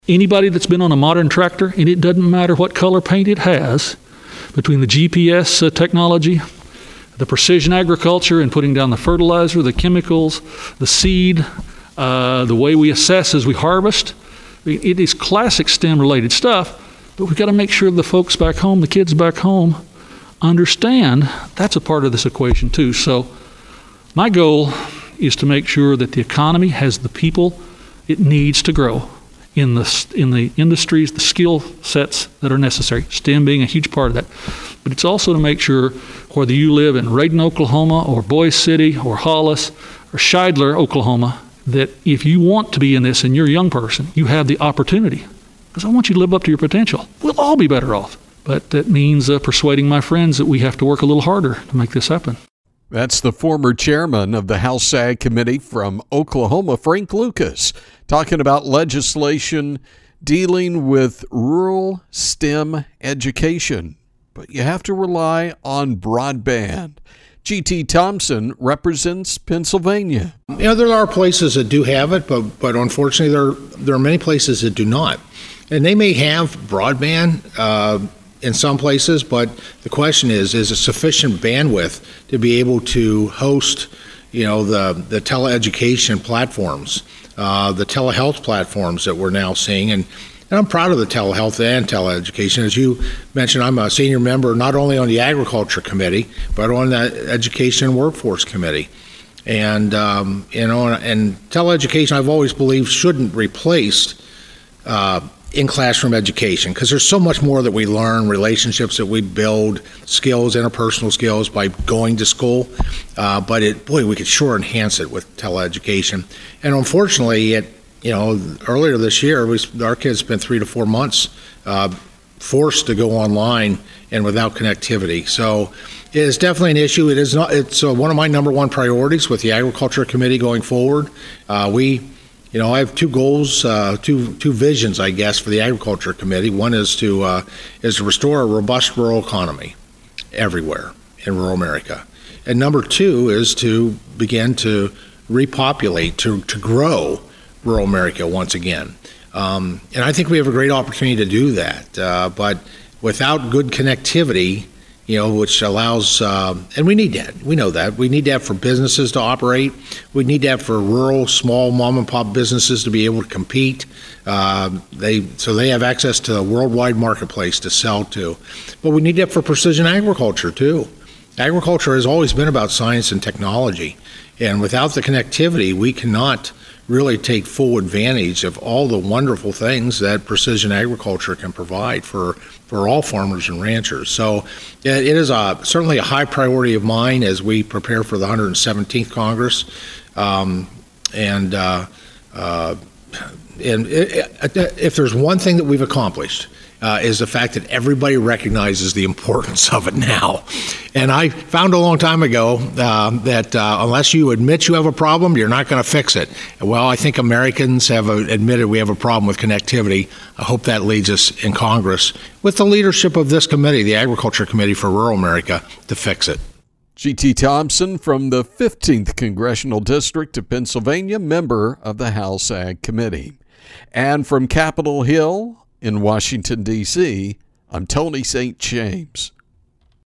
Anybody that's been on a modern tractor, and it doesn't matter what color paint it has, between the GPS technology, the precision agriculture and putting down the fertilizer, the chemicals, the seed, the way we assess as we harvest, it is classic STEM-related stuff, but we've got to make sure the folks back home, the kids back home, understand that's a part of this equation too. So my goal is to make sure that the economy has the people it needs to grow in the industries, the skill sets that are necessary, STEM being a huge part of that. But it's also to make sure whether you live in Radon, Oklahoma, or Boise City, or Hollis, or Scheidler, Oklahoma, that if you want to be in this and you're a young person, you have the opportunity. Because I want you to live up to your potential. We'll all be better off. But that means persuading my friends that we have to work a little harder to make this happen. That's the former chairman of the House Ag Committee from Oklahoma, Frank Lucas, talking about legislation dealing with rural STEM education. But you have to rely on broadband. G.T. Thompson represents Pennsylvania. There are places that do have it, but unfortunately there are many places that do not. And they may have broadband in some places, but the question is it sufficient bandwidth to be able to host, the teleeducation platforms, the telehealth platforms that we're now seeing, and I'm proud of the telehealth and teleeducation. As you mentioned, I'm a senior member not only on the Agriculture Committee, but on the Education and Workforce Committee. And and teleeducation, I've always believed, shouldn't replace in-classroom education, because there's so much more that we learn, relationships that we build, skills, interpersonal skills by going to school. But we could sure enhance it with teleeducation. And unfortunately, earlier this year, our kids spent 3 to 4 months forced to go online and without connectivity. So it is definitely an issue. It's one of my number one priorities with the Agriculture Committee going forward. I have two goals, two visions, I guess, for the Agriculture Committee. One is to restore a robust rural economy everywhere in rural America. And number two is to begin to repopulate, to grow rural America once again. And I think we have a great opportunity to do that. But without good connectivity, which allows, and we need that. We know that. We need that for businesses to operate. We need that for rural, small mom and pop businesses to be able to compete. So they have access to a worldwide marketplace to sell to. But we need that for precision agriculture too. Agriculture has always been about science and technology. And without the connectivity, we cannot really take full advantage of all the wonderful things that precision agriculture can provide for all farmers and ranchers. So it is certainly a high priority of mine as we prepare for the 117th Congress. If there's one thing that we've accomplished, is the fact that everybody recognizes the importance of it now. And I found a long time ago that unless you admit you have a problem, you're not going to fix it. Well, I think Americans have admitted we have a problem with connectivity. I hope that leads us in Congress, with the leadership of this committee, the Agriculture Committee for Rural America, to fix it. G.T. Thompson from the 15th Congressional District of Pennsylvania, member of the House Ag Committee. And from Capitol Hill in Washington, D.C., I'm Tony St. James.